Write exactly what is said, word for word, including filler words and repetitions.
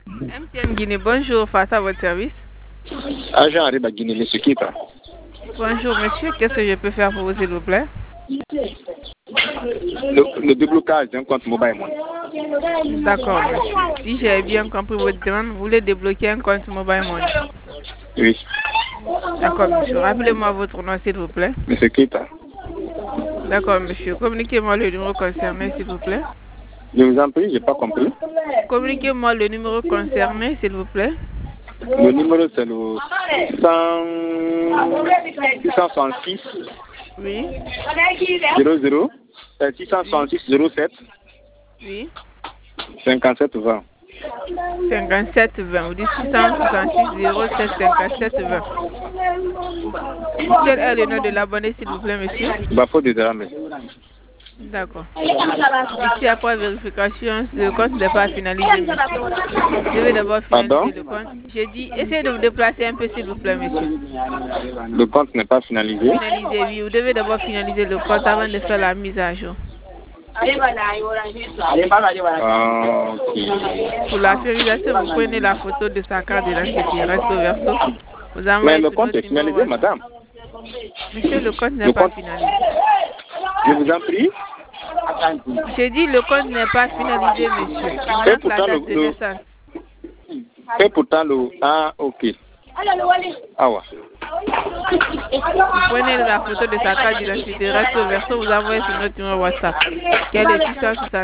M T N Guinée, bonjour, face à votre service. Agent arrive à Guinée, monsieur qui parle. Bonjour monsieur, qu'est-ce que je peux faire pour vous s'il vous plaît? Le, le déblocage d'un compte mobile money. D'accord monsieur. Si j'ai bien compris votre demande, vous voulez débloquer un compte mobile money. Oui. D'accord monsieur, rappelez-moi votre nom s'il vous plaît. Monsieur qui parle. D'accord monsieur, communiquez-moi le numéro concerné s'il vous plaît. Je vous en prie, je n'ai pas compris. Communiquez-moi le numéro concerné s'il vous plaît. Le numéro c'est le cent soixante-six Oui. zéro zéro six cent soixante-six zéro sept Oui. cinquante-sept vingt. cinquante-sept vingt, ou six cent soixante-six zéro sept cinquante-sept vingt. Quel est le nom de l'abonné s'il vous plaît monsieur? Bafo de Dramé. D'accord. Ici, après vérification, le compte n'est pas finalisé, monsieur. Vous devez d'abord finaliser Pardon? le compte. J'ai dit, essayez de vous déplacer un peu, s'il vous plaît, monsieur. Le compte n'est pas finalisé. Finalisé, oui. Vous devez d'abord finaliser le compte avant de faire la mise à jour. Ah, ok. Pour la finalisation, vous prenez la photo de sa carte d'identité, recto verso. Vous Mais envoyez le sur compte notre est finalisé, numéro. madame. Monsieur, le compte n'est Le pas compte- finalisé. Je vous en prie. J'ai dit, le compte n'est pas finalisé, monsieur. Il Et manque la pourtant, date de le, le- naissance. et pourtant le... Ah, ok. Ah ouais. Vous prenez la photo de sa carte d'identité, recto verso, vous envoyez sur notre numéro WhatsApp. Quel est six cent soixante